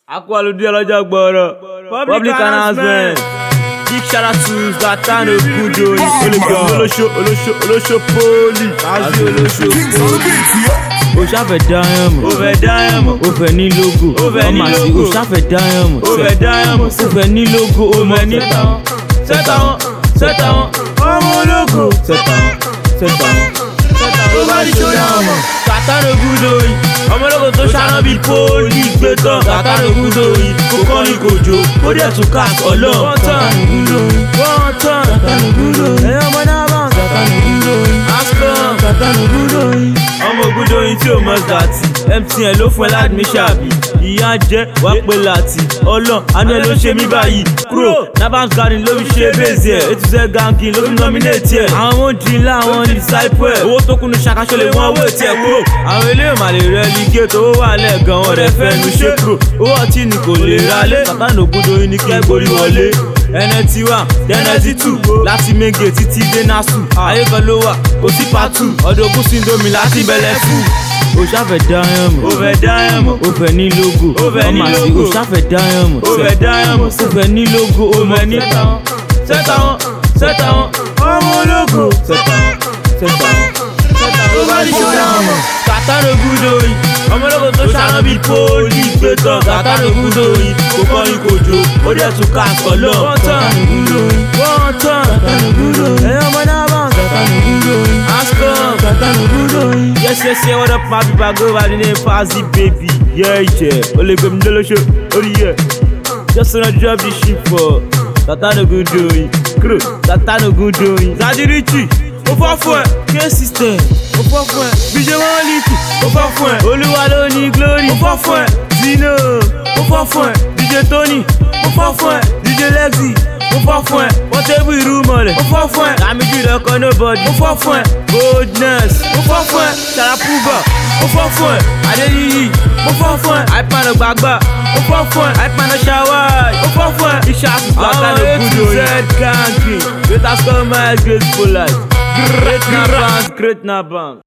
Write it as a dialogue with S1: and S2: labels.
S1: Aqualudi ọlọ́jọ́ gbọ́rọ̀. Public announcement. Big shout out to Zlatan Ogudo. Olóṣó poli. Àti olóṣó poli. O ṣàfẹ́ dáyàmù. O fẹ́ dáyàmù. O fẹ́ ní logo. O fẹ́ ní logo. O ṣàfẹ́ dáyàmù. O fẹ́ dáyàmù. O fẹ́ ní logo. O fẹ́ ní tàwọn. Sẹ́tàwọn. Ọmọ ológo. Sẹ́tàwọn. Tó bá di ṣọ́yàmù. Zlatan Ogudo yìí. Ọmọ ológo tó ṣáná bíi poli gbé tán. Zlatan Ogudo yìí. Kò kọrin kò jó. Ó dẹ̀ tún ká ọlọ́. Wọ́n tán. Zlatan Ogudo yìí. Ẹ̀yọ́ ọmọ náà bá. Zlatan Ogudo yìí. Ascom. Zlatan Ogudo yìí. Ọmọ Ogudo yìí tí o mọ̀ Zlati. MTN ló fún ẹ ládùmíṣà bí. Ìyá jẹ́ wá pé láti. Ọlọ́ àánú ẹ ló ṣe mí báyìí. Kúrò Nabams Garden ló fi ṣe bèzì ẹ̀. Ètùsẹ̀ gankin ló fi nominate ẹ̀. Àwọn ọmọdé ńlá àwọn disciple ẹ̀. Owó tó kúnnu ṣàkàṣọ lè wọ́n wé tiẹ̀ kúrò. Àwọn eléyìí mà lè relegate owó wà lẹ́ẹ̀gan wọn rẹ̀ fẹ́ nu ṣé kúrò. Owó ọtí ni kò lè ralé. Zlatan Ogudo yìí ní kí n gorí wọlé. NNT 1, NNT 2, láti méje títí dé nasu. Ayé kan ló wà, kò sí pàtó. Ọdún ogún sí ndomi láti bẹ̀lẹ̀ fún. O ṣàfẹ́ dáyàmù. O fẹ́ dáyàmù. O fẹ́ ní logo. O fẹ́ ní logo. O ṣàfẹ́ dáyàmù. O fẹ́ dáyàmù. O fẹ́ ní logo. O fẹ́ ní tàwọn. Sẹ́tàwọn. Ọmọ ológo. Sẹ́tàwọn. Tó bá di ṣọ́yàmù. Zlatan Ogudo yìí. Ọmọ ológo tó ṣáná bíi poli gbé tán. Zlatan Ogudo yìí. Kò kọrin kò jó. Ó dẹ̀ tún ká ọlọ́. Wọ́n tán. Zlatan Ogudo yìí. Ẹ̀yọ́ ọmọ náà bá. Zlatan Ogudo yìí. Ascom. Zlatan Ogudo yìí. Yes, what up, my people? Go by the name Fazzy Baby. Yeah. Only go to the show. Just wanna drop this shit for Zlatan Ogudo yìí. Crew. Zlatan Ogudo yìí. Zadirichi. Ó fọ́ fún ẹ. K-System. Ó fọ́ fún ẹ. BJ Monolith. Ó fọ́ fún ẹ. Olúwa ló ní glory. Ó fọ́ fún ẹ. Zino. Ó fọ́ fún ẹ. DJ Tony. Ó fọ́ fún ẹ. DJ Lexi. Ó fọ́ fún ẹ. Wọ́n tẹ́bù irú mọ̀lẹ̀. Ó fọ́ fún ẹ. Lamidi lọ́kọ̀ nobody. Ó fọ́ fún ẹ. Boldness. Ó fọ́ fún ẹ. Sharapuba. Ó fọ́ fún ẹ. Adéyíyí. Ó fọ́ fún ẹ. Àìpànà gbàgbà. Ó fọ́ fún ẹ. Àìpànà ṣàwáì. Ó fọ́ fún ẹ. Iṣẹ́ àtúntò Zlatan Ogudo yìí. Àwọn A to Z ganking. Great as come my great for life. Great Nabams.